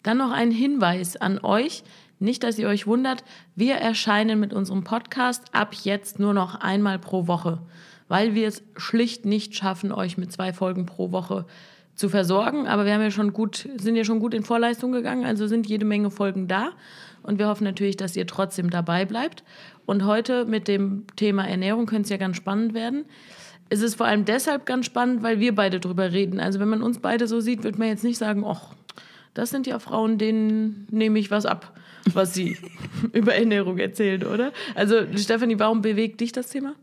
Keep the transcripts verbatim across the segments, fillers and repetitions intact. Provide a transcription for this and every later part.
Dann noch ein Hinweis an euch, nicht, dass ihr euch wundert, wir erscheinen mit unserem Podcast ab jetzt nur noch einmal pro Woche, weil wir es schlicht nicht schaffen, euch mit zwei Folgen pro Woche zu versorgen. Aber wir haben ja schon gut, sind ja schon gut in Vorleistung gegangen, also sind jede Menge Folgen da. Und wir hoffen natürlich, dass ihr trotzdem dabei bleibt. Und heute mit dem Thema Ernährung könnte es ja ganz spannend werden. Es ist vor allem deshalb ganz spannend, weil wir beide drüber reden. Also wenn man uns beide so sieht, wird man jetzt nicht sagen, ach, das sind ja Frauen, denen nehme ich was ab, was sie über Ernährung erzählen, oder? Also Stefanie, warum bewegt dich das Thema?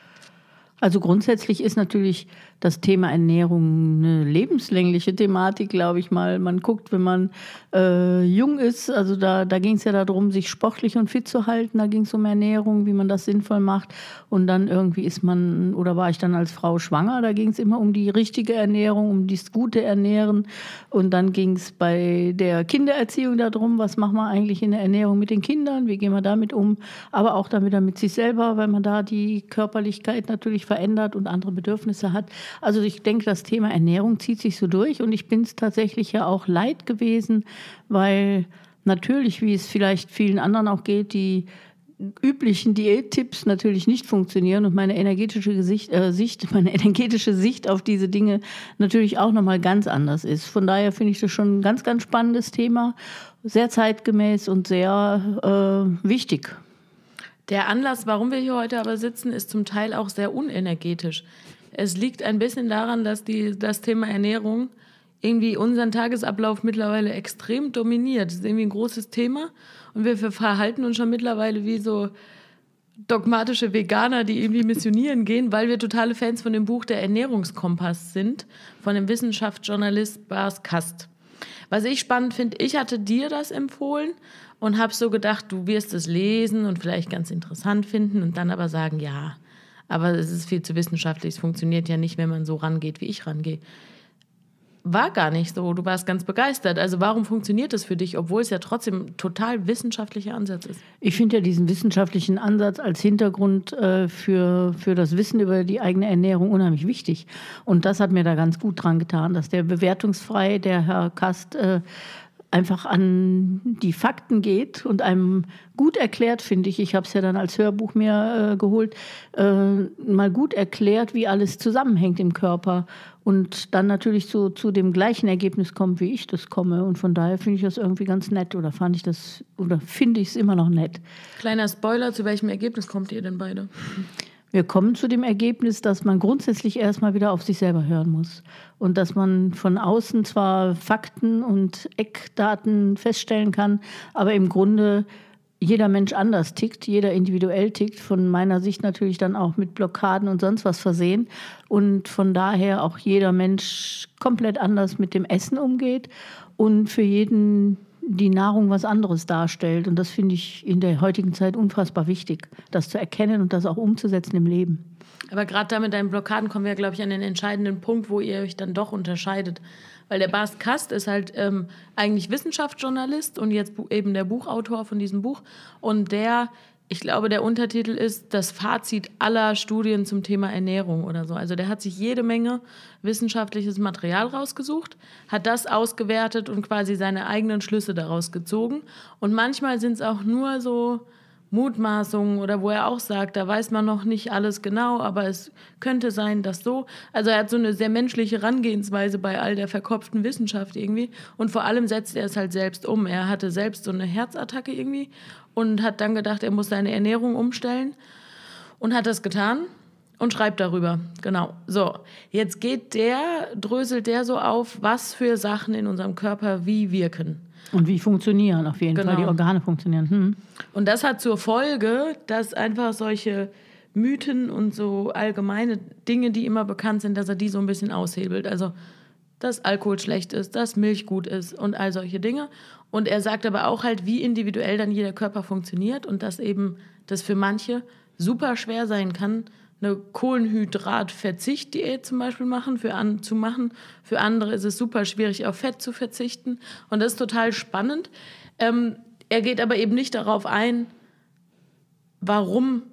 Also grundsätzlich ist natürlich das Thema Ernährung eine lebenslängliche Thematik, glaube ich mal. Man guckt, wenn man äh, jung ist, also da, da ging es ja darum, sich sportlich und fit zu halten. Da ging es um Ernährung, wie man das sinnvoll macht. Und dann irgendwie ist man, oder war ich dann als Frau schwanger, da ging es immer um die richtige Ernährung, um das gute Ernähren. Und dann ging es bei der Kindererziehung darum, was machen wir eigentlich in der Ernährung mit den Kindern, wie gehen wir damit um, aber auch damit mit sich selber, weil man da die Körperlichkeit natürlich verändert und andere Bedürfnisse hat. Also ich denke, das Thema Ernährung zieht sich so durch und ich bin es tatsächlich ja auch leid gewesen, weil natürlich, wie es vielleicht vielen anderen auch geht, die üblichen Diättipps natürlich nicht funktionieren und meine energetische Gesicht, äh, Sicht, meine energetische Sicht auf diese Dinge natürlich auch nochmal ganz anders ist. Von daher finde ich das schon ein ganz, ganz spannendes Thema, sehr zeitgemäß und sehr äh, wichtig. Der Anlass, warum wir hier heute aber sitzen, ist zum Teil auch sehr unenergetisch. Es liegt ein bisschen daran, dass die, das Thema Ernährung irgendwie unseren Tagesablauf mittlerweile extrem dominiert. Das ist irgendwie ein großes Thema und wir verhalten uns schon mittlerweile wie so dogmatische Veganer, die irgendwie missionieren gehen, weil wir totale Fans von dem Buch Der Ernährungskompass sind, von dem Wissenschaftsjournalist Bas Kast. Was ich spannend finde, ich hatte dir das empfohlen und habe so gedacht, du wirst es lesen und vielleicht ganz interessant finden und dann aber sagen, ja, aber es ist viel zu wissenschaftlich, es funktioniert ja nicht, wenn man so rangeht, wie ich rangehe. War gar nicht so, du warst ganz begeistert. Also warum funktioniert das für dich, obwohl es ja trotzdem ein total wissenschaftlicher Ansatz ist? Ich finde ja diesen wissenschaftlichen Ansatz als Hintergrund äh, für, für das Wissen über die eigene Ernährung unheimlich wichtig. Und das hat mir da ganz gut dran getan, dass der bewertungsfrei, der Herr Kast, äh, einfach an die Fakten geht und einem gut erklärt, finde ich, ich habe es ja dann als Hörbuch mir äh, geholt, äh, mal gut erklärt, wie alles zusammenhängt im Körper und dann natürlich so zu dem gleichen Ergebnis kommt, wie ich das komme. Und von daher finde ich das irgendwie ganz nett oder fand ich das, oder finde ich es immer noch nett. Kleiner Spoiler, zu welchem Ergebnis kommt ihr denn beide? Wir kommen zu dem Ergebnis, dass man grundsätzlich erstmal wieder auf sich selber hören muss. Und dass man von außen zwar Fakten und Eckdaten feststellen kann, aber im Grunde jeder Mensch anders tickt, jeder individuell tickt, von meiner Sicht natürlich dann auch mit Blockaden und sonst was versehen. Und von daher auch jeder Mensch komplett anders mit dem Essen umgeht und für jeden die Nahrung was anderes darstellt. Und das finde ich in der heutigen Zeit unfassbar wichtig, das zu erkennen und das auch umzusetzen im Leben. Aber gerade da mit deinen Blockaden kommen wir, glaube ich, an den entscheidenden Punkt, wo ihr euch dann doch unterscheidet. Weil der Bas Kast ist halt ähm, eigentlich Wissenschaftsjournalist und jetzt eben der Buchautor von diesem Buch. Und der, ich glaube, der Untertitel ist das Fazit aller Studien zum Thema Ernährung oder so. Also der hat sich jede Menge wissenschaftliches Material rausgesucht, hat das ausgewertet und quasi seine eigenen Schlüsse daraus gezogen. Und manchmal sind es auch nur so Mutmaßungen oder wo er auch sagt, da weiß man noch nicht alles genau, aber es könnte sein, dass so. Also er hat so eine sehr menschliche Herangehensweise bei all der verkopften Wissenschaft irgendwie und vor allem setzt er es halt selbst um. Er hatte selbst so eine Herzattacke irgendwie und hat dann gedacht, er muss seine Ernährung umstellen und hat das getan und schreibt darüber. Genau. So, jetzt geht der, dröselt der so auf, was für Sachen in unserem Körper wie wirken. Und wie funktionieren auf jeden Genau. Fall, die Organe funktionieren. Hm. Und das hat zur Folge, dass einfach solche Mythen und so allgemeine Dinge, die immer bekannt sind, dass er die so ein bisschen aushebelt. Also, dass Alkohol schlecht ist, dass Milch gut ist und all solche Dinge. Und er sagt aber auch halt, wie individuell dann jeder Körper funktioniert und dass eben das für manche super schwer sein kann, eine Kohlenhydratverzicht-Diät zum Beispiel machen, für an, zu machen. Für andere ist es super schwierig, auf Fett zu verzichten. Und das ist total spannend. Ähm, er geht aber eben nicht darauf ein, warum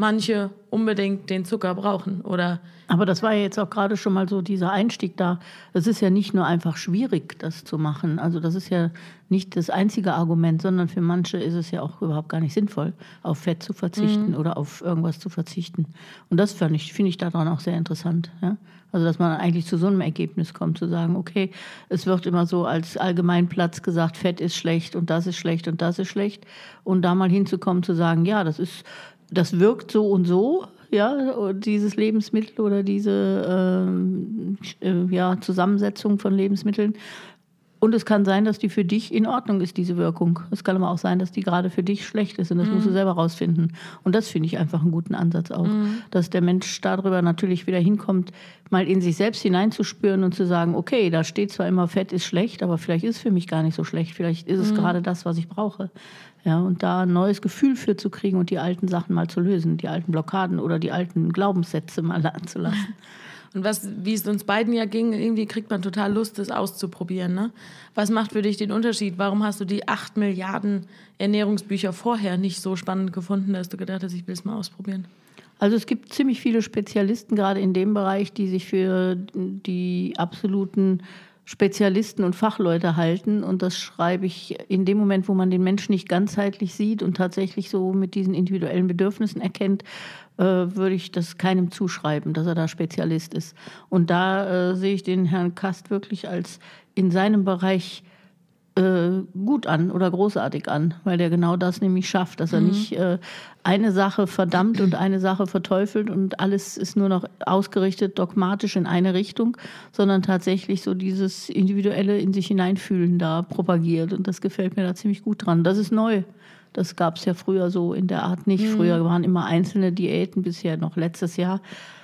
manche unbedingt den Zucker brauchen, oder? Aber das war ja jetzt auch gerade schon mal so dieser Einstieg da. Es ist ja nicht nur einfach schwierig, das zu machen. Also das ist ja nicht das einzige Argument, sondern für manche ist es ja auch überhaupt gar nicht sinnvoll, auf Fett zu verzichten mhm. oder auf irgendwas zu verzichten. Und das finde ich, finde ich daran auch sehr interessant. Ja? Also dass man eigentlich zu so einem Ergebnis kommt, zu sagen, okay, es wird immer so als Allgemeinplatz gesagt, Fett ist schlecht und das ist schlecht und das ist schlecht. Und da mal hinzukommen, zu sagen, ja, das ist, das wirkt so und so, ja, dieses Lebensmittel oder diese ähm, äh, ja, Zusammensetzung von Lebensmitteln. Und es kann sein, dass die für dich in Ordnung ist, diese Wirkung. Es kann aber auch sein, dass die gerade für dich schlecht ist. Und das mhm. musst du selber rausfinden. Und das finde ich einfach einen guten Ansatz auch. Mhm. Dass der Mensch darüber natürlich wieder hinkommt, mal in sich selbst hineinzuspüren und zu sagen, okay, da steht zwar immer, Fett ist schlecht, aber vielleicht ist es für mich gar nicht so schlecht. Vielleicht ist es mhm. gerade das, was ich brauche. Ja, und da ein neues Gefühl für zu kriegen und die alten Sachen mal zu lösen, die alten Blockaden oder die alten Glaubenssätze mal anzulassen. Und was, wie es uns beiden ja ging, irgendwie kriegt man total Lust, das auszuprobieren. Ne? Was macht für dich den Unterschied? Warum hast du die acht Milliarden Ernährungsbücher vorher nicht so spannend gefunden, dass du gedacht hast, ich will es mal ausprobieren? Also es gibt ziemlich viele Spezialisten, gerade in dem Bereich, die sich für die absoluten Spezialisten und Fachleute halten. Und das schreibe ich in dem Moment, wo man den Menschen nicht ganzheitlich sieht und tatsächlich so mit diesen individuellen Bedürfnissen erkennt, äh, würde ich das keinem zuschreiben, dass er da Spezialist ist. Und da äh, sehe ich den Herrn Kast wirklich als in seinem Bereich äh, gut an oder großartig an, weil der genau das nämlich schafft, dass er mhm. nicht äh, eine Sache verdammt und eine Sache verteufelt und alles ist nur noch ausgerichtet dogmatisch in eine Richtung, sondern tatsächlich so dieses individuelle in sich hineinfühlen da propagiert und das gefällt mir da ziemlich gut dran. Das ist neu. Das gab es ja früher so in der Art nicht. Mhm. Früher waren immer einzelne Diäten, bisher noch letztes Jahr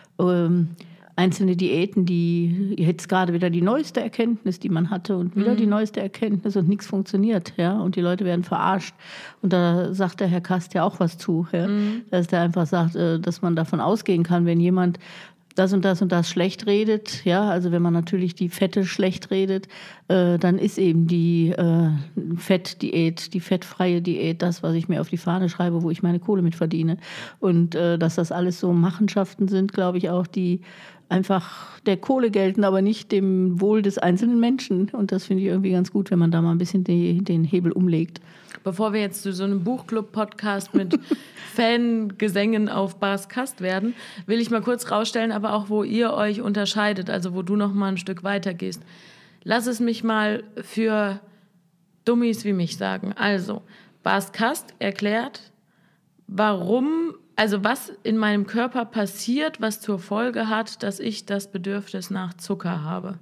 ähm, einzelne Diäten, die jetzt gerade wieder die neueste Erkenntnis, die man hatte und wieder mhm. die neueste Erkenntnis und nichts funktioniert, ja, und die Leute werden verarscht. Und da sagt der Herr Kast ja auch was zu, ja, mhm. dass der einfach sagt, dass man davon ausgehen kann, wenn jemand das und das und das schlecht redet, ja, also wenn man natürlich die Fette schlecht redet, äh, dann ist eben die äh, Fettdiät, die fettfreie Diät das, was ich mir auf die Fahne schreibe, wo ich meine Kohle mit verdiene. Und äh, dass das alles so Machenschaften sind, glaube ich auch, die einfach der Kohle gelten, aber nicht dem Wohl des einzelnen Menschen. Und das finde ich irgendwie ganz gut, wenn man da mal ein bisschen die, den Hebel umlegt. Bevor wir jetzt zu so einem Buchclub-Podcast mit Fangesängen auf Bas Kast werden, will ich mal kurz rausstellen, aber auch, wo ihr euch unterscheidet, also wo du noch mal ein Stück weiter gehst. Lass es mich mal für Dummies wie mich sagen. Also, Bas Kast erklärt, warum, also was in meinem Körper passiert, was zur Folge hat, dass ich das Bedürfnis nach Zucker habe.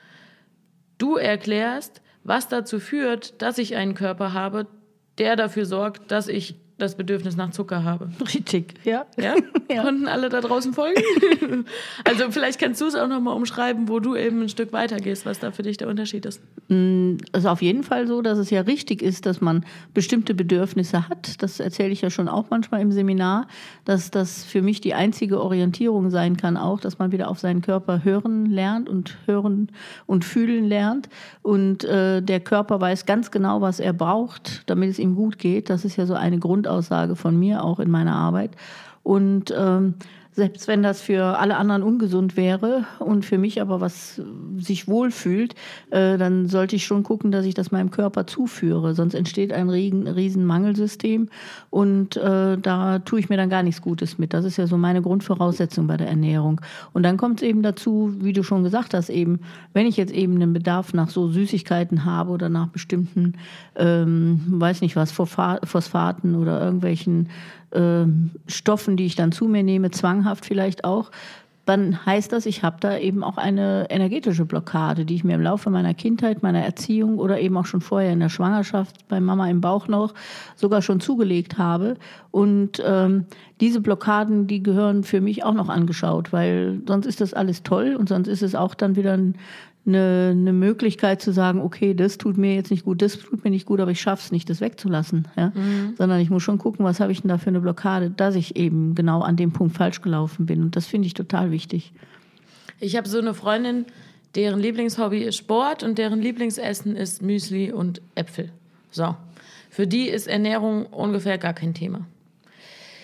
Du erklärst, was dazu führt, dass ich einen Körper habe, der dafür sorgt, dass ich das Bedürfnis nach Zucker habe. Richtig, ja. Ja? Ja. Konnten alle da draußen folgen? Also vielleicht kannst du es auch nochmal umschreiben, wo du eben ein Stück weiter gehst, was da für dich der Unterschied ist. Es ist auf jeden Fall so, dass es ja richtig ist, dass man bestimmte Bedürfnisse hat. Das erzähle ich ja schon auch manchmal im Seminar, dass das für mich die einzige Orientierung sein kann auch, dass man wieder auf seinen Körper hören lernt und hören und fühlen lernt. Und äh, der Körper weiß ganz genau, was er braucht, damit es ihm gut geht. Das ist ja so eine Grundaussage von mir auch in meiner Arbeit. Und ähm, selbst wenn das für alle anderen ungesund wäre und für mich aber was sich wohlfühlt, äh, dann sollte ich schon gucken, dass ich das meinem Körper zuführe. Sonst entsteht ein riesen, riesen Mangelsystem und äh, da tue ich mir dann gar nichts Gutes mit. Das ist ja so meine Grundvoraussetzung bei der Ernährung. Und dann kommt es eben dazu, wie du schon gesagt hast, eben, wenn ich jetzt eben einen Bedarf nach so Süßigkeiten habe oder nach bestimmten, ähm, weiß nicht was, Phosphaten oder irgendwelchen Stoffen, die ich dann zu mir nehme, zwanghaft vielleicht auch, dann heißt das, ich habe da eben auch eine energetische Blockade, die ich mir im Laufe meiner Kindheit, meiner Erziehung oder eben auch schon vorher in der Schwangerschaft bei Mama im Bauch noch sogar schon zugelegt habe. Und ähm, diese Blockaden, die gehören für mich auch noch angeschaut, weil sonst ist das alles toll und sonst ist es auch dann wieder ein Eine, eine Möglichkeit zu sagen, okay, das tut mir jetzt nicht gut, das tut mir nicht gut, aber ich schaffe es nicht, das wegzulassen. Ja? Mhm. Sondern ich muss schon gucken, was habe ich denn da für eine Blockade, dass ich eben genau an dem Punkt falsch gelaufen bin. Und das finde ich total wichtig. Ich habe so eine Freundin, deren Lieblingshobby ist Sport und deren Lieblingsessen ist Müsli und Äpfel. So, für die ist Ernährung ungefähr gar kein Thema.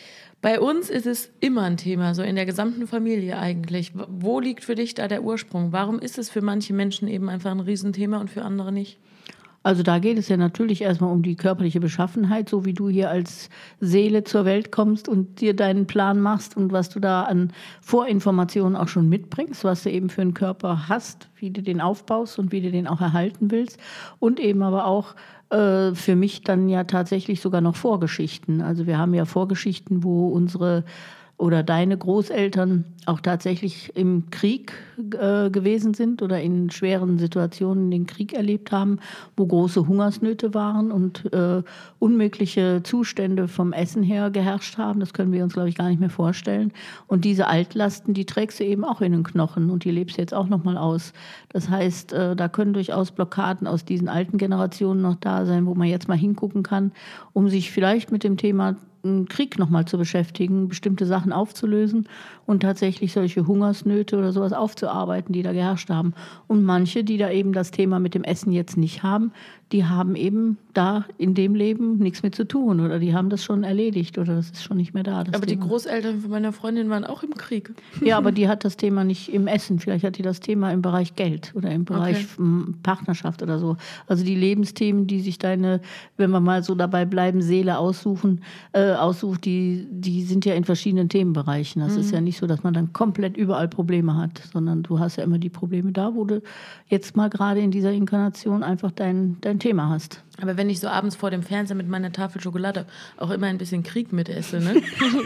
Bei uns ist es immer ein Thema, so in der gesamten Familie eigentlich. Wo liegt für dich da der Ursprung? Warum ist es für manche Menschen eben einfach ein Riesenthema und für andere nicht? Also da geht es ja natürlich erstmal um die körperliche Beschaffenheit, so wie du hier als Seele zur Welt kommst und dir deinen Plan machst und was du da an Vorinformationen auch schon mitbringst, was du eben für einen Körper hast, wie du den aufbaust und wie du den auch erhalten willst. Und eben aber auch äh, für mich dann ja tatsächlich sogar noch Vorgeschichten. Also wir haben ja Vorgeschichten, wo unsere oder deine Großeltern auch tatsächlich im Krieg äh, gewesen sind oder in schweren Situationen den Krieg erlebt haben, wo große Hungersnöte waren und äh, unmögliche Zustände vom Essen her geherrscht haben. Das können wir uns, glaube ich, gar nicht mehr vorstellen. Und diese Altlasten, die trägst du eben auch in den Knochen und die lebst du jetzt auch noch mal aus. Das heißt, äh, da können durchaus Blockaden aus diesen alten Generationen noch da sein, wo man jetzt mal hingucken kann, um sich vielleicht mit dem Thema Krieg nochmal zu beschäftigen, bestimmte Sachen aufzulösen und tatsächlich solche Hungersnöte oder sowas aufzuarbeiten, die da geherrscht haben. Und manche, die da eben das Thema mit dem Essen jetzt nicht haben, die haben eben da in dem Leben nichts mit zu tun oder die haben das schon erledigt oder das ist schon nicht mehr da. Das aber Thema. Die Großeltern von meiner Freundin waren auch im Krieg. Ja, aber die hat das Thema nicht im Essen. Vielleicht hat die das Thema im Bereich Geld oder im Bereich okay. Partnerschaft oder so. Also die Lebensthemen, die sich deine, wenn wir mal so dabei bleiben, Seele aussuchen, äh, aussucht, die, die sind ja in verschiedenen Themenbereichen. Das mhm. ist ja nicht so, dass man dann komplett überall Probleme hat, sondern du hast ja immer die Probleme da, wo du jetzt mal gerade in dieser Inkarnation einfach dein, dein Thema hast. Aber wenn ich so abends vor dem Fernseher mit meiner Tafel Schokolade auch immer ein bisschen Krieg mit esse, ne?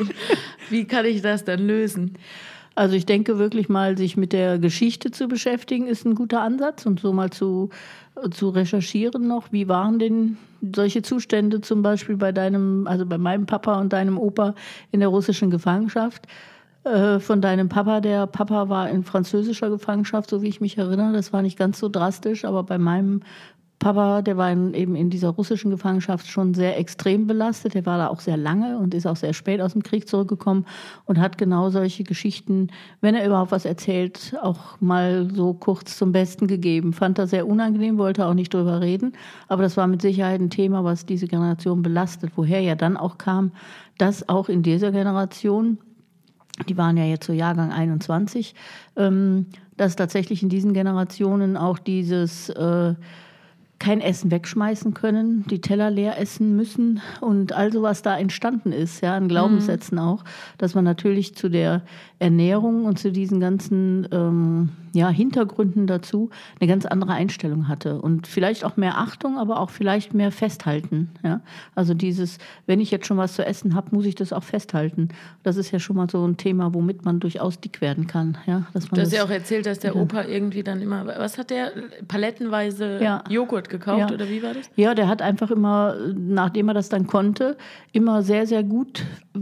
Wie kann ich das dann lösen? Also ich denke wirklich mal, sich mit der Geschichte zu beschäftigen, ist ein guter Ansatz und so mal zu, zu recherchieren noch. Wie waren denn solche Zustände zum Beispiel bei deinem, also bei meinem Papa und deinem Opa in der russischen Gefangenschaft? Äh, von deinem Papa, der Papa war in französischer Gefangenschaft, so wie ich mich erinnere. Das war nicht ganz so drastisch, aber bei meinem Papa, der war in, eben in dieser russischen Gefangenschaft schon sehr extrem belastet. Der war da auch sehr lange und ist auch sehr spät aus dem Krieg zurückgekommen und hat genau solche Geschichten, wenn er überhaupt was erzählt, auch mal so kurz zum Besten gegeben. Fand er sehr unangenehm, wollte auch nicht drüber reden. Aber das war mit Sicherheit ein Thema, was diese Generation belastet. Woher ja dann auch kam, dass auch in dieser Generation, die waren ja jetzt so Jahrgang einundzwanzig, ähm, dass tatsächlich in diesen Generationen auch dieses äh, kein Essen wegschmeißen können, die Teller leer essen müssen und all sowas da entstanden ist, ja, an Glaubenssätzen mhm. auch, dass man natürlich zu der Ernährung und zu diesen ganzen ähm, ja, Hintergründen dazu eine ganz andere Einstellung hatte und vielleicht auch mehr Achtung, aber auch vielleicht mehr Festhalten, ja, also dieses, wenn ich jetzt schon was zu essen habe, muss ich das auch festhalten. Das ist ja schon mal so ein Thema, womit man durchaus dick werden kann, ja. Dass man du hast das, ja auch erzählt, dass der ja. Opa irgendwie dann immer, was hat der, palettenweise ja. Joghurt gekauft ja. oder wie war das? Ja, der hat einfach immer, nachdem er das dann konnte, immer sehr, sehr gut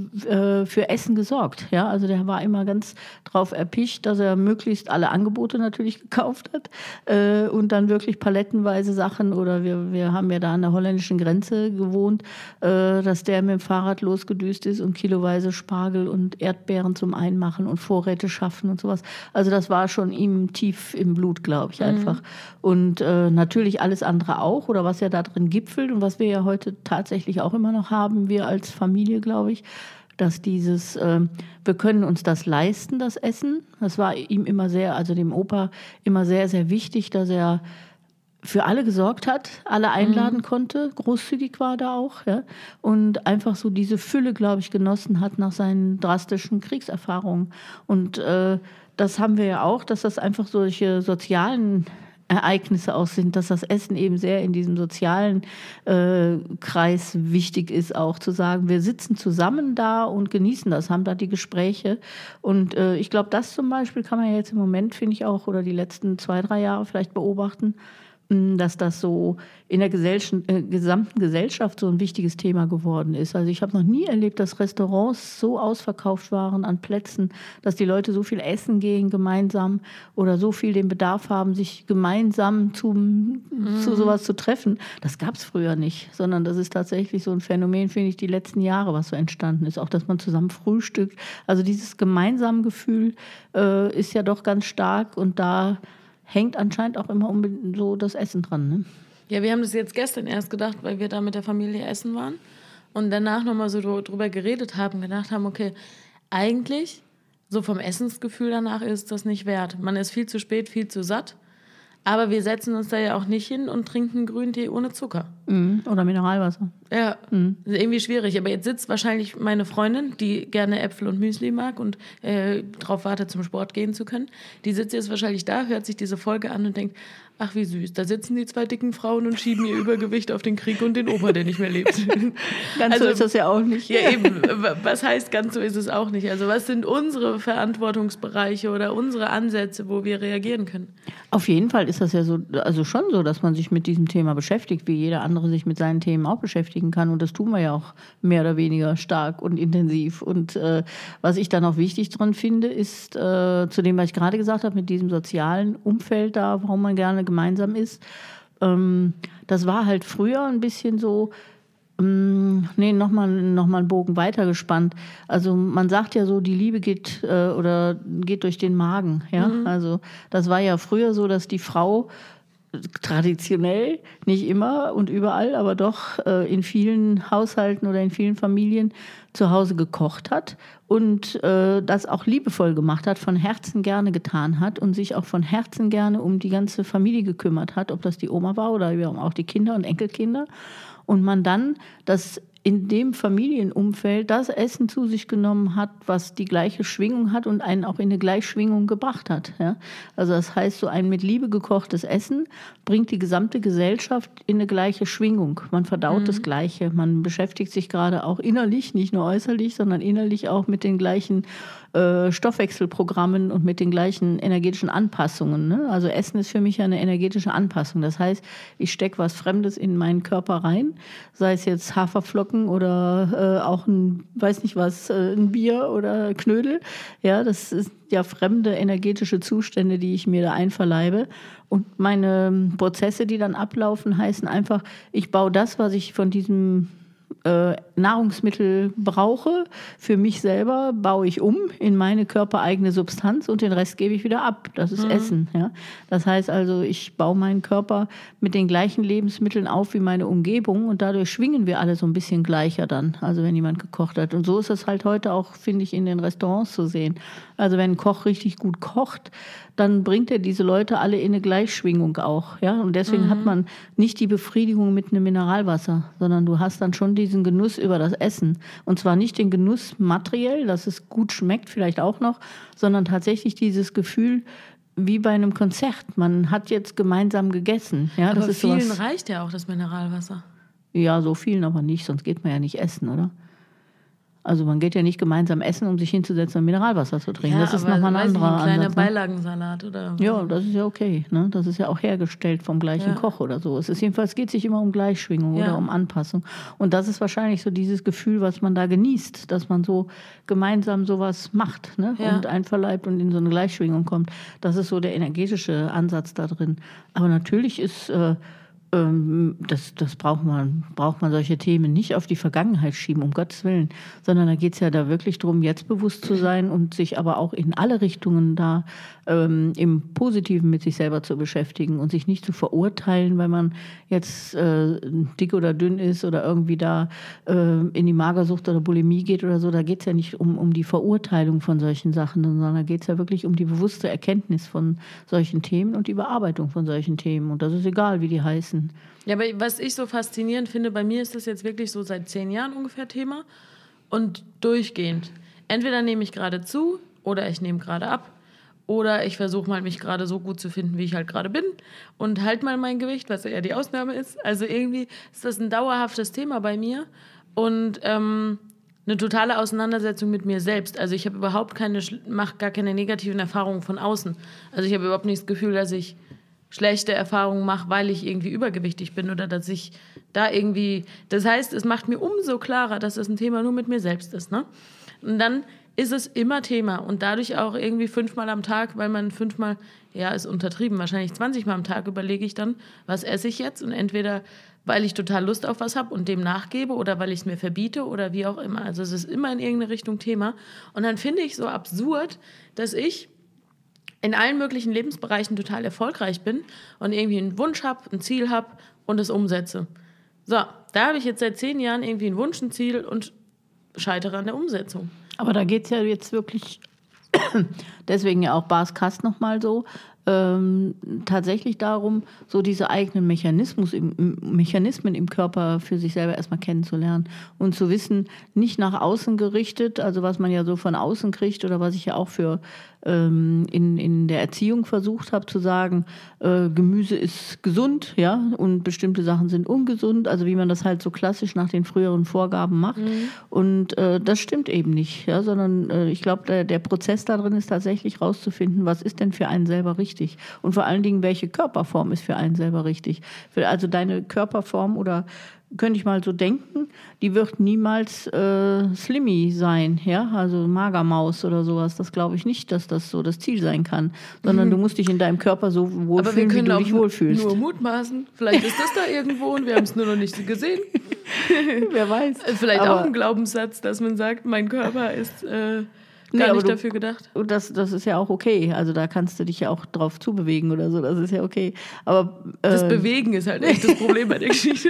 äh, für Essen gesorgt. Ja, also der war immer ganz drauf erpicht, dass er möglichst alle Angebote natürlich gekauft hat äh, und dann wirklich palettenweise Sachen oder wir, wir haben ja da an der holländischen Grenze gewohnt, äh, dass der mit dem Fahrrad losgedüst ist und kiloweise Spargel und Erdbeeren zum Einmachen und Vorräte schaffen und sowas. Also das war schon ihm tief im Blut, glaube ich, einfach. Mhm. Und äh, natürlich alles andere auch. Oder was ja da drin gipfelt und was wir ja heute tatsächlich auch immer noch haben, wir als Familie, glaube ich, dass dieses, äh, wir können uns das leisten, das Essen. Das war ihm immer sehr, also dem Opa immer sehr, sehr wichtig, dass er für alle gesorgt hat, alle einladen mhm. konnte, großzügig war da auch, ja, und einfach so diese Fülle, glaube ich, genossen hat nach seinen drastischen Kriegserfahrungen. Und äh, das haben wir ja auch, dass das einfach solche sozialen Ereignisse auch sind, dass das Essen eben sehr in diesem sozialen äh, Kreis wichtig ist, auch zu sagen, wir sitzen zusammen da und genießen das, haben da die Gespräche. Und äh, ich glaube, das zum Beispiel kann man jetzt im Moment, finde ich auch, oder die letzten zwei, drei Jahre vielleicht beobachten, dass das so in der Gesellschaft, äh, gesamten Gesellschaft so ein wichtiges Thema geworden ist. Also ich habe noch nie erlebt, dass Restaurants so ausverkauft waren an Plätzen, dass die Leute so viel essen gehen gemeinsam oder so viel den Bedarf haben, sich gemeinsam zum, mhm. zu sowas zu treffen. Das gab es früher nicht, sondern das ist tatsächlich so ein Phänomen, finde ich, die letzten Jahre, was so entstanden ist. Auch, dass man zusammen frühstückt. Also dieses gemeinsame Gefühl äh, ist ja doch ganz stark und da hängt anscheinend auch immer so das Essen dran, ne? Ja, wir haben das jetzt gestern erst gedacht, weil wir da mit der Familie essen waren. und danach nochmal so drüber geredet haben, gedacht haben, okay, eigentlich, so vom Essensgefühl danach ist das nicht wert. Man ist viel zu spät, viel zu satt. Aber wir setzen uns da ja auch nicht hin und trinken Grüntee ohne Zucker. Mhm. Oder Mineralwasser. Ja, mhm. Das ist irgendwie schwierig. Aber jetzt sitzt wahrscheinlich meine Freundin, die gerne Äpfel und Müsli mag und äh, darauf wartet, zum Sport gehen zu können. Die sitzt jetzt wahrscheinlich da, hört sich diese Folge an und denkt, ach wie süß, da sitzen die zwei dicken Frauen und schieben ihr Übergewicht auf den Krieg und den Opa, der nicht mehr lebt. Ganz also, so ist das ja auch nicht. Ja eben, was heißt ganz so ist es auch nicht? Also was sind unsere Verantwortungsbereiche oder unsere Ansätze, wo wir reagieren können? Auf jeden Fall ist das ja so, also schon so, dass man sich mit diesem Thema beschäftigt, wie jeder andere sich mit seinen Themen auch beschäftigen kann. Und das tun wir ja auch mehr oder weniger stark und intensiv. Und äh, was ich dann auch wichtig dran finde, ist äh, zu dem, was ich gerade gesagt habe, mit diesem sozialen Umfeld da, warum man gerne gemeinsam ist. Ähm, das war halt früher ein bisschen so, ähm, nee, nochmal noch mal einen Bogen weitergespannt. Also man sagt ja so, die Liebe geht äh, oder geht durch den Magen. Ja? Mhm. Also das war ja früher so, dass die Frau traditionell, nicht immer und überall, aber doch äh, in vielen Haushalten oder in vielen Familien zu Hause gekocht hat und äh, das auch liebevoll gemacht hat, von Herzen gerne getan hat und sich auch von Herzen gerne um die ganze Familie gekümmert hat, ob das die Oma war oder auch die Kinder und Enkelkinder. Und man dann das in dem Familienumfeld das Essen zu sich genommen hat, was die gleiche Schwingung hat und einen auch in eine Gleichschwingung gebracht hat. Ja? Also das heißt, so ein mit Liebe gekochtes Essen bringt die gesamte Gesellschaft in eine gleiche Schwingung. Man verdaut mhm. das Gleiche. Man beschäftigt sich gerade auch innerlich, nicht nur äußerlich, sondern innerlich auch mit den gleichen äh, Stoffwechselprogrammen und mit den gleichen energetischen Anpassungen. Ne? Also Essen ist für mich eine energetische Anpassung. Das heißt, ich stecke was Fremdes in meinen Körper rein, sei es jetzt Haferflocken oder äh, auch ein, weiß nicht was, äh, ein Bier oder Knödel. Ja, das ist ja fremde energetische Zustände, die ich mir da einverleibe. Und meine Prozesse, die dann ablaufen, heißen einfach, ich baue das, was ich von diesem Äh, Nahrungsmittel brauche, für mich selber baue ich um in meine körpereigene Substanz und den Rest gebe ich wieder ab. Das ist mhm. Essen. Ja? Das heißt also, ich baue meinen Körper mit den gleichen Lebensmitteln auf wie meine Umgebung und dadurch schwingen wir alle so ein bisschen gleicher dann, also wenn jemand gekocht hat. Und so ist es halt heute auch, finde ich, in den Restaurants zu sehen. Also wenn ein Koch richtig gut kocht, dann bringt er diese Leute alle in eine Gleichschwingung auch. Ja? Und deswegen mhm. hat man nicht die Befriedigung mit einem Mineralwasser, sondern du hast dann schon diesen Genuss über das Essen. Und zwar nicht den Genuss materiell, dass es gut schmeckt, vielleicht auch noch, sondern tatsächlich dieses Gefühl, wie bei einem Konzert. Man hat jetzt gemeinsam gegessen. Ja, aber das ist vielen sowas, reicht ja auch das Mineralwasser. Ja, so vielen aber nicht, sonst geht man ja nicht essen, oder? Also man geht ja nicht gemeinsam essen, um sich hinzusetzen und Mineralwasser zu trinken. Ja, das ist nochmal ein anderer Ansatz. Ein kleiner Beilagensalat oder? Ja, das ist ja okay. Ne? Das ist ja auch hergestellt vom gleichen ja. Koch oder so. Es ist jedenfalls, geht sich immer um Gleichschwingung ja. oder um Anpassung. Und das ist wahrscheinlich so dieses Gefühl, was man da genießt, dass man so gemeinsam sowas macht, ne? Ja. und einverleibt und in so eine Gleichschwingung kommt. Das ist so der energetische Ansatz da drin. Aber natürlich ist äh, Das, das braucht man, braucht man solche Themen nicht auf die Vergangenheit schieben, um Gottes Willen, sondern da geht es ja da wirklich darum, jetzt bewusst zu sein und sich aber auch in alle Richtungen da ähm, im Positiven mit sich selber zu beschäftigen und sich nicht zu verurteilen, weil man jetzt äh, dick oder dünn ist oder irgendwie da äh, in die Magersucht oder Bulimie geht oder so. Da geht es ja nicht um, um die Verurteilung von solchen Sachen, sondern da geht es ja wirklich um die bewusste Erkenntnis von solchen Themen und die Bearbeitung von solchen Themen. Und das ist egal, wie die heißen. Ja, aber was ich so faszinierend finde, bei mir ist das jetzt wirklich so seit zehn Jahren ungefähr Thema und durchgehend. Entweder nehme ich gerade zu oder ich nehme gerade ab oder ich versuche mal, mich gerade so gut zu finden, wie ich halt gerade bin und halt mal mein Gewicht, was eher die Ausnahme ist. Also irgendwie ist das ein dauerhaftes Thema bei mir und ähm, eine totale Auseinandersetzung mit mir selbst. Also ich habe überhaupt keine, mache gar keine negativen Erfahrungen von außen. Also ich habe überhaupt nicht das Gefühl, dass ich schlechte Erfahrungen mache, weil ich irgendwie übergewichtig bin oder dass ich da irgendwie... Das heißt, es macht mir umso klarer, dass das ein Thema nur mit mir selbst ist. Ne? Und dann ist es immer Thema und dadurch auch irgendwie fünfmal am Tag, weil man fünfmal, ja, ist untertrieben, wahrscheinlich zwanzig Mal am Tag überlege ich dann, was esse ich jetzt und entweder, weil ich total Lust auf was habe und dem nachgebe oder weil ich es mir verbiete oder wie auch immer. Also es ist immer in irgendeine Richtung Thema und dann finde ich so absurd, dass ich in allen möglichen Lebensbereichen total erfolgreich bin und irgendwie einen Wunsch habe, ein Ziel habe und es umsetze. So, da habe ich jetzt seit zehn Jahren irgendwie ein Wunsch, ein Ziel und scheitere an der Umsetzung. Aber da geht es ja jetzt wirklich, deswegen ja auch Bas Kast nochmal so, ähm, tatsächlich darum, so diese eigenen Mechanismus im, Mechanismen im Körper für sich selber erstmal kennenzulernen und zu wissen, nicht nach außen gerichtet, also was man ja so von außen kriegt oder was ich ja auch für ähm, in, in der Erziehung versucht habe zu sagen, äh, Gemüse ist gesund, ja, und bestimmte Sachen sind ungesund, also wie man das halt so klassisch nach den früheren Vorgaben macht. Mhm. Und äh, das stimmt eben nicht, ja, sondern äh, ich glaube, der, der Prozess da drin ist tatsächlich rauszufinden, was ist denn für einen selber richtig. Und vor allen Dingen, welche Körperform ist für einen selber richtig. Also deine Körperform oder könnte ich mal so denken, die wird niemals äh, Slimmy sein, ja, also Magermaus oder sowas. Das glaube ich nicht, dass das so das Ziel sein kann, sondern mhm. du musst dich in deinem Körper so wohlfühlen, wie du dich wohlfühlst. Aber wir können nur mutmaßen. Vielleicht ist das da irgendwo und wir haben es nur noch nicht gesehen. Wer weiß. Vielleicht aber auch ein Glaubenssatz, dass man sagt, mein Körper ist äh, gar nee, nicht du, dafür gedacht. Das, das ist ja auch okay. Also da kannst du dich ja auch drauf zubewegen oder so. Das ist ja okay. Aber äh, das Bewegen ist halt echt das Problem bei der Geschichte.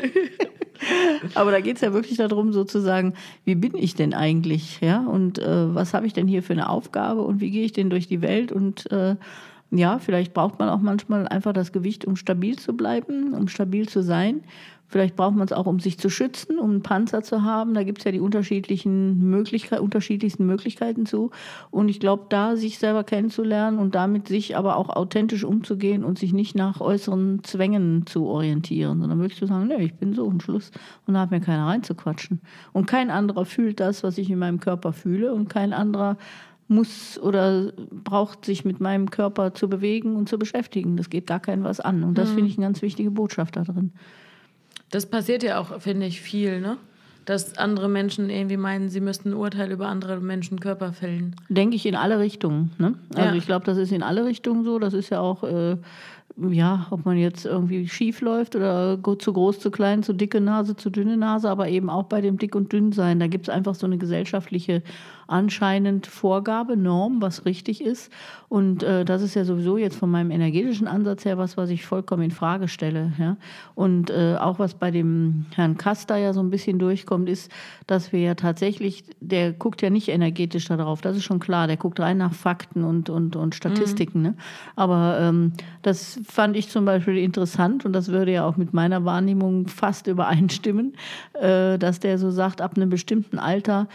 Aber da geht es ja wirklich darum, sozusagen, wie bin ich denn eigentlich? Ja? Und äh, was habe ich denn hier für eine Aufgabe und wie gehe ich denn durch die Welt? Und äh, ja, vielleicht braucht man auch manchmal einfach das Gewicht, um stabil zu bleiben, um stabil zu sein. Vielleicht braucht man es auch, um sich zu schützen, um einen Panzer zu haben. Da gibt es ja die unterschiedlichen Möglichkeiten, unterschiedlichsten Möglichkeiten zu. Und ich glaube, da sich selber kennenzulernen und damit sich aber auch authentisch umzugehen und sich nicht nach äußeren Zwängen zu orientieren, sondern wirklich zu sagen, nee, ich bin so, und Schluss. Und da hat mir keiner reinzuquatschen. Und kein anderer fühlt das, was ich in meinem Körper fühle. Und kein anderer muss oder braucht sich mit meinem Körper zu bewegen und zu beschäftigen. Das geht gar keinem was an. Und das mhm. finde ich eine ganz wichtige Botschaft da drin. Das passiert ja auch, finde ich, viel, ne? Dass andere Menschen irgendwie meinen, sie müssten ein Urteil über andere Menschen Körper fällen. Denke ich in alle Richtungen, ne? Also ja. Ich glaube, das ist in alle Richtungen so. Das ist ja auch, äh, ja, ob man jetzt irgendwie schief läuft oder zu groß, zu klein, zu dicke Nase, zu dünne Nase, aber eben auch bei dem Dick und Dünn sein. Da gibt es einfach so eine gesellschaftliche anscheinend Vorgabe, Norm, was richtig ist. Und äh, das ist ja sowieso jetzt von meinem energetischen Ansatz her was, was ich vollkommen in Frage stelle. Ja? Und äh, auch was bei dem Herrn Kasta ja so ein bisschen durchkommt, ist, dass wir ja tatsächlich, der guckt ja nicht energetisch darauf, das ist schon klar, der guckt rein nach Fakten und, und, und Statistiken. Mhm. Ne? Aber ähm, das fand ich zum Beispiel interessant und das würde ja auch mit meiner Wahrnehmung fast übereinstimmen, äh, dass der so sagt, ab einem bestimmten Alter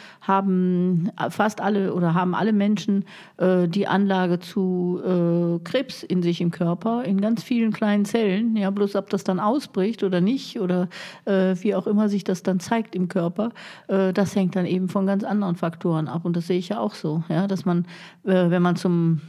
haben fast alle oder haben alle Menschen äh, die Anlage zu äh, Krebs in sich im Körper, in ganz vielen kleinen Zellen. Ja, bloß ob das dann ausbricht oder nicht oder äh, wie auch immer sich das dann zeigt im Körper, äh, das hängt dann eben von ganz anderen Faktoren ab. Und das sehe ich ja auch so, ja, dass man, äh, wenn man zum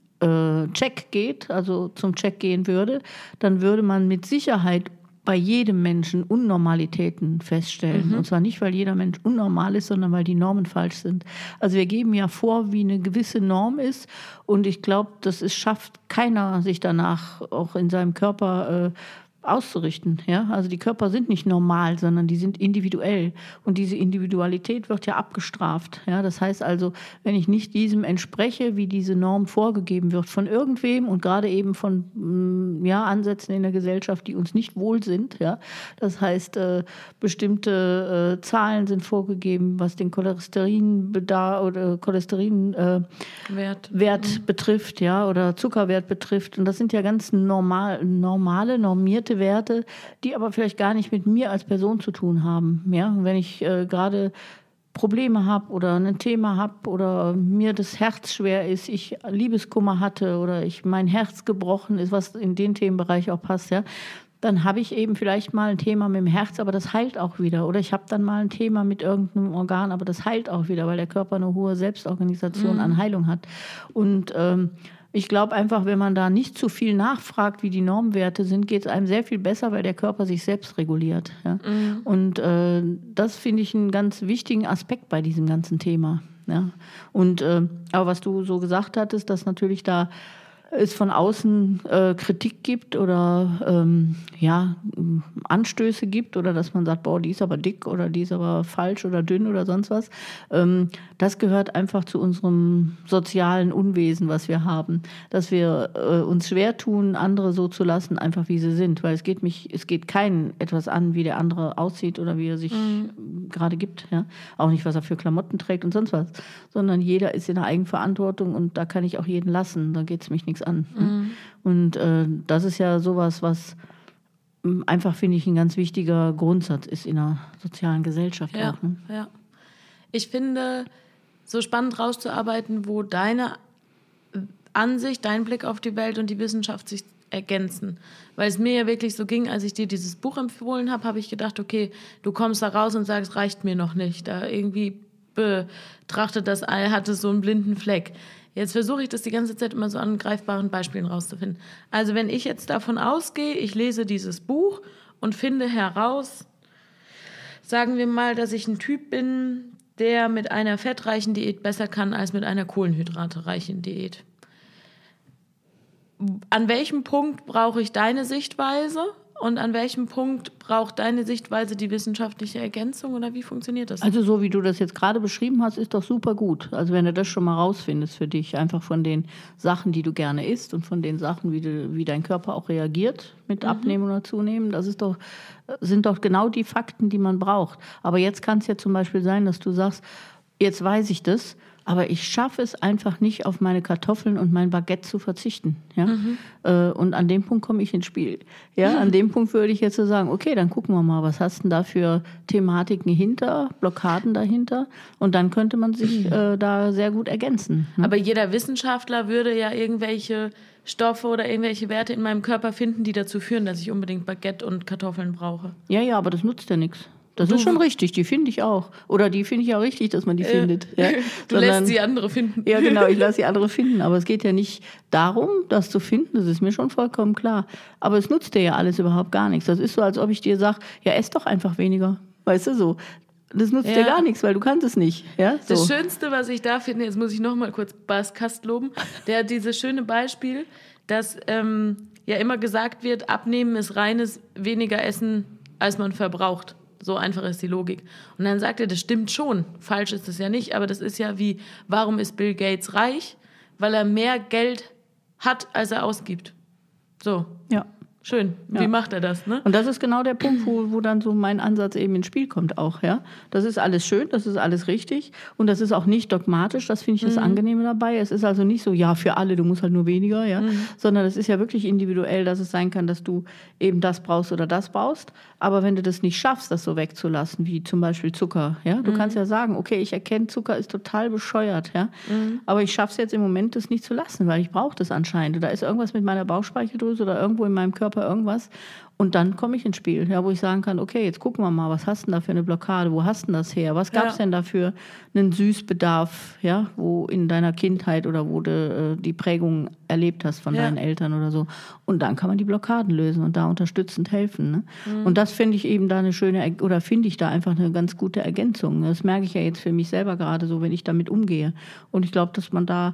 äh, Check geht, also zum Check gehen würde, dann würde man mit Sicherheit bei jedem Menschen Unnormalitäten feststellen. Mhm. Und zwar nicht, weil jeder Mensch unnormal ist, sondern weil die Normen falsch sind. Also wir geben ja vor, wie eine gewisse Norm ist. Und ich glaube, das ist, schafft keiner, sich danach auch in seinem Körper äh, auszurichten. Ja? Also die Körper sind nicht normal, sondern die sind individuell. Und diese Individualität wird ja abgestraft. Ja? Das heißt also, wenn ich nicht diesem entspreche, wie diese Norm vorgegeben wird von irgendwem und gerade eben von ja, Ansätzen in der Gesellschaft, die uns nicht wohl sind. Ja? Das heißt, äh, bestimmte äh, Zahlen sind vorgegeben, was den Cholesterinbedarf oder Cholesterinwert äh, Wert. Wert mhm. betrifft, ja, oder Zuckerwert betrifft. Und das sind ja ganz normal, normale, normierte Werte, die aber vielleicht gar nicht mit mir als Person zu tun haben. Ja? Wenn ich äh, gerade Probleme habe oder ein Thema habe oder mir das Herz schwer ist, ich Liebeskummer hatte oder ich mein Herz gebrochen ist, was in den Themenbereich auch passt, ja, dann habe ich eben vielleicht mal ein Thema mit dem Herz, aber das heilt auch wieder. Oder ich habe dann mal ein Thema mit irgendeinem Organ, aber das heilt auch wieder, weil der Körper eine hohe Selbstorganisation mhm. an Heilung hat. Und ähm, ich glaube einfach, wenn man da nicht zu viel nachfragt, wie die Normwerte sind, geht es einem sehr viel besser, weil der Körper sich selbst reguliert. Ja? Mhm. Und äh, das finde ich einen ganz wichtigen Aspekt bei diesem ganzen Thema. Ja? Und, äh, aber was du so gesagt hattest, dass natürlich da es von außen äh, Kritik gibt oder ähm, ja, Anstöße gibt oder dass man sagt, boah, die ist aber dick oder die ist aber falsch oder dünn oder sonst was. Ähm, das gehört einfach zu unserem sozialen Unwesen, was wir haben, dass wir äh, uns schwer tun, andere so zu lassen, einfach wie sie sind, weil es geht mich, es geht keinen etwas an, wie der andere aussieht oder wie er sich mhm. gerade gibt, ja, auch nicht, was er für Klamotten trägt und sonst was, sondern jeder ist in der Eigenverantwortung und da kann ich auch jeden lassen, da geht es mich nichts an. Mhm. Ne? Und äh, das ist ja sowas, was einfach, finde ich, ein ganz wichtiger Grundsatz ist in einer sozialen Gesellschaft ja, auch. Ne? Ja. Ich finde, so spannend rauszuarbeiten, wo deine Ansicht, dein Blick auf die Welt und die Wissenschaft sich ergänzen. Weil es mir ja wirklich so ging, als ich dir dieses Buch empfohlen habe, habe ich gedacht, okay, du kommst da raus und sagst, reicht mir noch nicht. Da irgendwie betrachtet das Ei, hatte so einen blinden Fleck. Jetzt versuche ich das die ganze Zeit immer so an greifbaren Beispielen rauszufinden. Also wenn ich jetzt davon ausgehe, ich lese dieses Buch und finde heraus, sagen wir mal, dass ich ein Typ bin, der mit einer fettreichen Diät besser kann als mit einer kohlenhydratereichen Diät. An welchem Punkt brauche ich deine Sichtweise und an welchem Punkt braucht deine Sichtweise die wissenschaftliche Ergänzung oder wie funktioniert das? Also so wie du das jetzt gerade beschrieben hast, ist doch super gut. Also wenn du das schon mal rausfindest für dich, einfach von den Sachen, die du gerne isst und von den Sachen, wie, du, wie dein Körper auch reagiert mit Abnehmen oder Zunehmen, das ist doch, sind doch genau die Fakten, die man braucht. Aber jetzt kann es ja zum Beispiel sein, dass du sagst, jetzt weiß ich das, aber ich schaffe es einfach nicht, auf meine Kartoffeln und mein Baguette zu verzichten. Ja? Mhm. Äh, und an dem Punkt komme ich ins Spiel. Ja? An dem Punkt würde ich jetzt so sagen, okay, dann gucken wir mal, was hast du denn da für Thematiken hinter, Blockaden dahinter? Und dann könnte man sich mhm. äh, da sehr gut ergänzen. Ne? Aber jeder Wissenschaftler würde ja irgendwelche Stoffe oder irgendwelche Werte in meinem Körper finden, die dazu führen, dass ich unbedingt Baguette und Kartoffeln brauche. Ja, ja, aber das nutzt ja nichts. Das du. ist schon richtig, die finde ich auch. Oder die finde ich auch richtig, dass man die äh, findet. Ja. Du Sondern, lässt die andere finden. Ja, genau, ich lasse die andere finden. Aber es geht ja nicht darum, das zu finden, das ist mir schon vollkommen klar. Aber es nutzt dir ja alles überhaupt gar nichts. Das ist so, als ob ich dir sage, ja, ess doch einfach weniger. Weißt du, so. Das nutzt ja. dir gar nichts, weil du kannst es nicht. Ja, so. Das Schönste, was ich da finde, jetzt muss ich noch mal kurz Bas Kast loben, der hat dieses schöne Beispiel, dass ähm, ja immer gesagt wird, Abnehmen ist reines weniger Essen, als man verbraucht. So einfach ist die Logik. Und dann sagt er, das stimmt schon. Falsch ist das ja nicht, aber das ist ja wie, warum ist Bill Gates reich? Weil er mehr Geld hat, als er ausgibt. So. Ja. Schön. Wie ja. macht er das, ne? Und das ist genau der Punkt, wo, wo dann so mein Ansatz eben ins Spiel kommt auch, ja. Das ist alles schön, das ist alles richtig und das ist auch nicht dogmatisch, das finde ich das mhm. Angenehme dabei. Es ist also nicht so, ja, für alle, du musst halt nur weniger, ja, mhm. sondern es ist ja wirklich individuell, dass es sein kann, dass du eben das brauchst oder das brauchst. Aber wenn du das nicht schaffst, das so wegzulassen, wie zum Beispiel Zucker, ja, du mhm. kannst ja sagen, okay, ich erkenne, Zucker ist total bescheuert, ja, mhm. aber ich schaffe es jetzt im Moment, das nicht zu lassen, weil ich brauche das anscheinend. Da ist irgendwas mit meiner Bauchspeicheldrüse oder irgendwo in meinem Körper irgendwas und dann komme ich ins Spiel, ja, wo ich sagen kann, okay, jetzt gucken wir mal, was hast du denn da für eine Blockade, wo hast du denn das her, was gab es ja. denn da für einen Süßbedarf, ja, wo in deiner Kindheit oder wo du äh, die Prägung erlebt hast von ja. deinen Eltern oder so und dann kann man die Blockaden lösen und da unterstützend helfen, ne? Mhm. Und das finde ich eben da eine schöne, oder finde ich da einfach eine ganz gute Ergänzung, das merke ich ja jetzt für mich selber gerade so, wenn ich damit umgehe und ich glaube, dass man da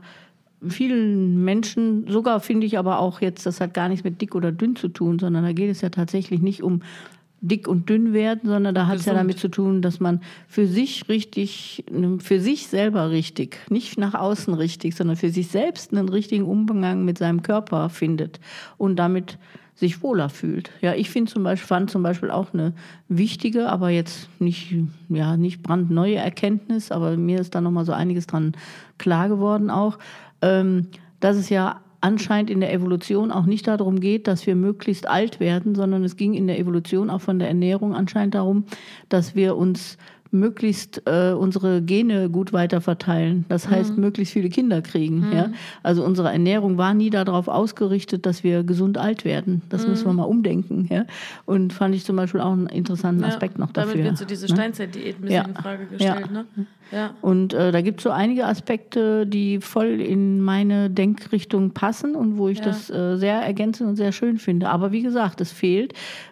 vielen Menschen, sogar finde ich aber auch jetzt, das hat gar nichts mit dick oder dünn zu tun, sondern da geht es ja tatsächlich nicht um dick und dünn werden, sondern da hat es ja damit zu tun, dass man für sich richtig, für sich selber richtig, nicht nach außen richtig, sondern für sich selbst einen richtigen Umgang mit seinem Körper findet und damit sich wohler fühlt. Ja, ich finde zum Beispiel, fand zum Beispiel auch eine wichtige, aber jetzt nicht, ja, nicht brandneue Erkenntnis, aber mir ist da nochmal so einiges dran klar geworden auch, ähm, dass es ja anscheinend in der Evolution auch nicht darum geht, dass wir möglichst alt werden, sondern es ging in der Evolution auch von der Ernährung anscheinend darum, dass wir uns möglichst äh, unsere Gene gut weiterverteilen. Das heißt, mhm. möglichst viele Kinder kriegen. Mhm. Ja? Also unsere Ernährung war nie darauf ausgerichtet, dass wir gesund alt werden. Das mhm. müssen wir mal umdenken. Ja? Und fand ich zum Beispiel auch einen interessanten ja, Aspekt noch dafür. Damit wird so diese Steinzeit-Diät ein bisschen ja. in Frage gestellt. Ja. Ne? Ja. Und äh, da gibt es so einige Aspekte, die voll in meine Denkrichtung passen und wo ich ja. das äh, sehr ergänzend und sehr schön finde. Aber wie gesagt, es fehlt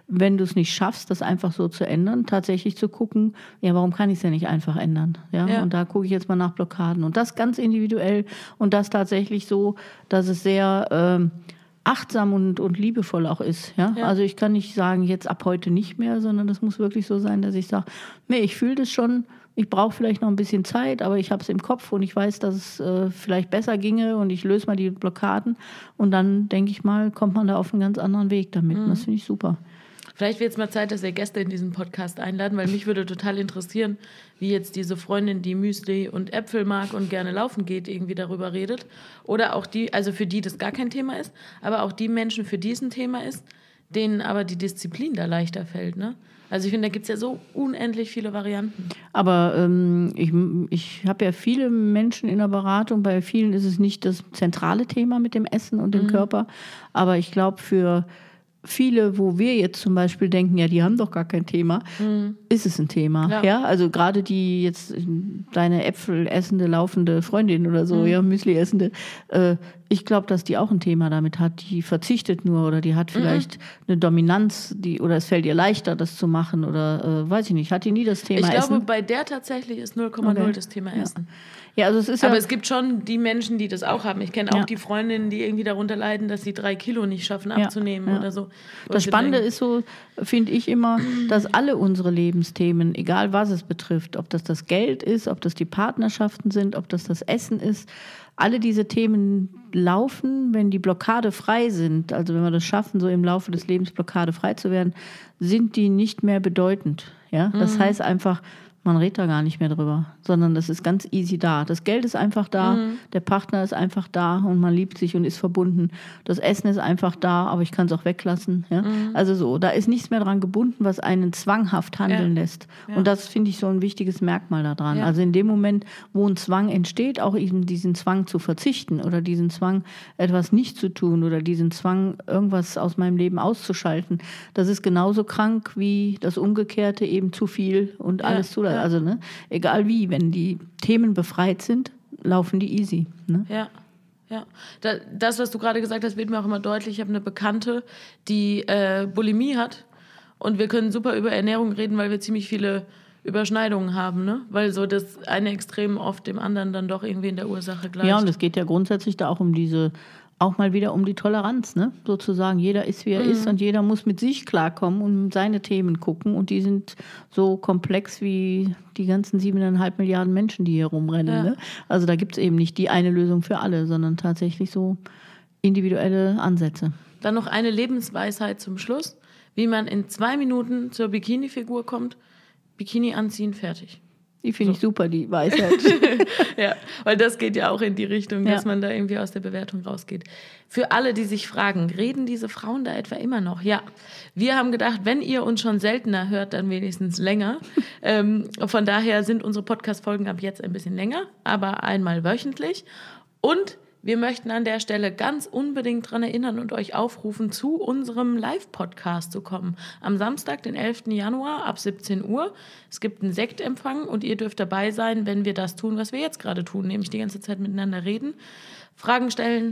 wenn du es nicht schaffst, das einfach so zu ändern, tatsächlich zu gucken, ja, warum kann ich es ja nicht einfach ändern? Ja? Ja. Und da gucke ich jetzt mal nach Blockaden. Und das ganz individuell und das tatsächlich so, dass es sehr ähm, achtsam und, und liebevoll auch ist. Ja? Ja. Also ich kann nicht sagen, jetzt ab heute nicht mehr, sondern das muss wirklich so sein, dass ich sage, nee, ich fühle das schon, ich brauche vielleicht noch ein bisschen Zeit, aber ich habe es im Kopf und ich weiß, dass es äh, vielleicht besser ginge und ich löse mal die Blockaden und dann, denke ich mal, kommt man da auf einen ganz anderen Weg damit. Mhm. Das finde ich super. Vielleicht wird es mal Zeit, dass ihr Gäste in diesen Podcast einladen, weil mich würde total interessieren, wie jetzt diese Freundin, die Müsli und Äpfel mag und gerne laufen geht, irgendwie darüber redet. Oder auch die, also für die das gar kein Thema ist, aber auch die Menschen, für die es ein Thema ist, denen aber die Disziplin da leichter fällt, ne? Also ich finde, da gibt es ja so unendlich viele Varianten. Aber ähm, ich, ich habe ja viele Menschen in der Beratung, bei vielen ist es nicht das zentrale Thema mit dem Essen und dem mhm. Körper, aber ich glaube für viele, wo wir jetzt zum Beispiel denken, ja, die haben doch gar kein Thema, mhm. ist es ein Thema. Ja. Ja? Also gerade die jetzt deine Äpfel essende, laufende Freundin oder so, mhm. ja, Müsli essende, äh, ich glaube, dass die auch ein Thema damit hat. Die verzichtet nur oder die hat vielleicht mhm. eine Dominanz, die, oder es fällt ihr leichter, das zu machen oder äh, weiß ich nicht. Hat die nie das Thema Essen? Ich glaube, Essen? Bei der tatsächlich ist null Komma null okay. das Thema Essen. Ja. Ja, also es ist Aber ja, es gibt schon die Menschen, die das auch haben. Ich kenne auch ja. die Freundinnen, die irgendwie darunter leiden, dass sie drei Kilo nicht schaffen abzunehmen ja, ja. oder so. Das Spannende ist so, finde ich immer, dass alle unsere Lebensthemen, egal was es betrifft, ob das das Geld ist, ob das die Partnerschaften sind, ob das das Essen ist, alle diese Themen laufen, wenn die Blockade frei sind, also wenn wir das schaffen, so im Laufe des Lebens blockadefrei zu werden, sind die nicht mehr bedeutend. Ja? Das mhm. heißt einfach, man redet da gar nicht mehr drüber, sondern das ist ganz easy da. Das Geld ist einfach da, mhm. der Partner ist einfach da und man liebt sich und ist verbunden. Das Essen ist einfach da, aber ich kann es auch weglassen. Ja? Mhm. Also so, da ist nichts mehr dran gebunden, was einen zwanghaft handeln ja. lässt. Ja. Und das finde ich so ein wichtiges Merkmal daran. Ja. Also in dem Moment, wo ein Zwang entsteht, auch eben diesen Zwang zu verzichten oder diesen Zwang, etwas nicht zu tun oder diesen Zwang, irgendwas aus meinem Leben auszuschalten, das ist genauso krank wie das Umgekehrte, eben zu viel und ja. alles zulassen. Also, ne, egal wie, wenn die Themen befreit sind, laufen die easy. Ne? Ja, ja. Das, was du gerade gesagt hast, wird mir auch immer deutlich. Ich habe eine Bekannte, die äh, Bulimie hat und wir können super über Ernährung reden, weil wir ziemlich viele Überschneidungen haben, ne? Weil so das eine Extrem oft dem anderen dann doch irgendwie in der Ursache gleicht. Ja, und es geht ja grundsätzlich da auch um diese, auch mal wieder um die Toleranz, ne? Sozusagen, jeder ist, wie er mhm. ist und jeder muss mit sich klarkommen und seine Themen gucken und die sind so komplex wie die ganzen siebeneinhalb Milliarden Menschen, die hier rumrennen. Ja. Ne? Also da gibt es eben nicht die eine Lösung für alle, sondern tatsächlich so individuelle Ansätze. Dann noch eine Lebensweisheit zum Schluss, wie man in zwei Minuten zur Bikini-Figur kommt. Bikini anziehen, fertig. Die finde so. Ich super, die Weisheit. Ja, weil das geht ja auch in die Richtung, dass ja. man da irgendwie aus der Bewertung rausgeht. Für alle, die sich fragen, reden diese Frauen da etwa immer noch? Ja, wir haben gedacht, wenn ihr uns schon seltener hört, dann wenigstens länger. ähm, von daher sind unsere Podcast-Folgen ab jetzt ein bisschen länger, aber einmal wöchentlich. Und wir möchten an der Stelle ganz unbedingt daran erinnern und euch aufrufen, zu unserem Live-Podcast zu kommen. Am Samstag, den elften Januar ab siebzehn Uhr. Es gibt einen Sektempfang und ihr dürft dabei sein, wenn wir das tun, was wir jetzt gerade tun, nämlich die ganze Zeit miteinander reden, Fragen stellen,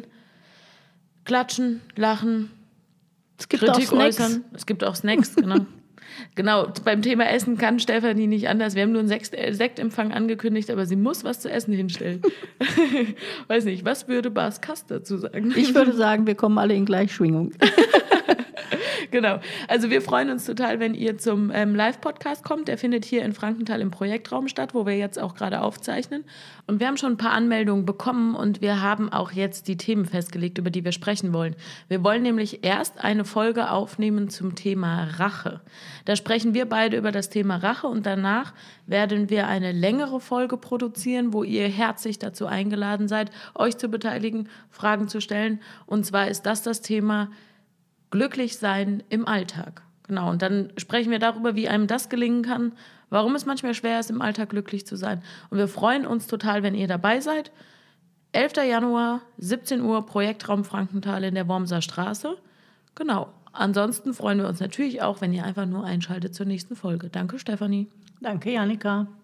klatschen, lachen, es gibt Kritik auch Snacks. äußern. Es gibt auch Snacks, genau. Genau, beim Thema Essen kann Stefanie nicht anders. Wir haben nur einen Sekt- Sektempfang angekündigt, aber sie muss was zu essen hinstellen. Weiß nicht, was würde Bas Kast dazu sagen? Ich würde sagen, wir kommen alle in Gleichschwingung. Genau. Also wir freuen uns total, wenn ihr zum ähm, Live-Podcast kommt. Der findet hier in Frankenthal im Projektraum statt, wo wir jetzt auch gerade aufzeichnen. Und wir haben schon ein paar Anmeldungen bekommen und wir haben auch jetzt die Themen festgelegt, über die wir sprechen wollen. Wir wollen nämlich erst eine Folge aufnehmen zum Thema Rache. Da sprechen wir beide über das Thema Rache und danach werden wir eine längere Folge produzieren, wo ihr herzlich dazu eingeladen seid, euch zu beteiligen, Fragen zu stellen. Und zwar ist das das Thema glücklich sein im Alltag. Genau, und dann sprechen wir darüber, wie einem das gelingen kann, warum es manchmal schwer ist, im Alltag glücklich zu sein. Und wir freuen uns total, wenn ihr dabei seid. elfter Januar, siebzehn Uhr, Projektraum Frankenthal in der Wormser Straße. Genau. Ansonsten freuen wir uns natürlich auch, wenn ihr einfach nur einschaltet zur nächsten Folge. Danke, Stefanie. Danke, Janika.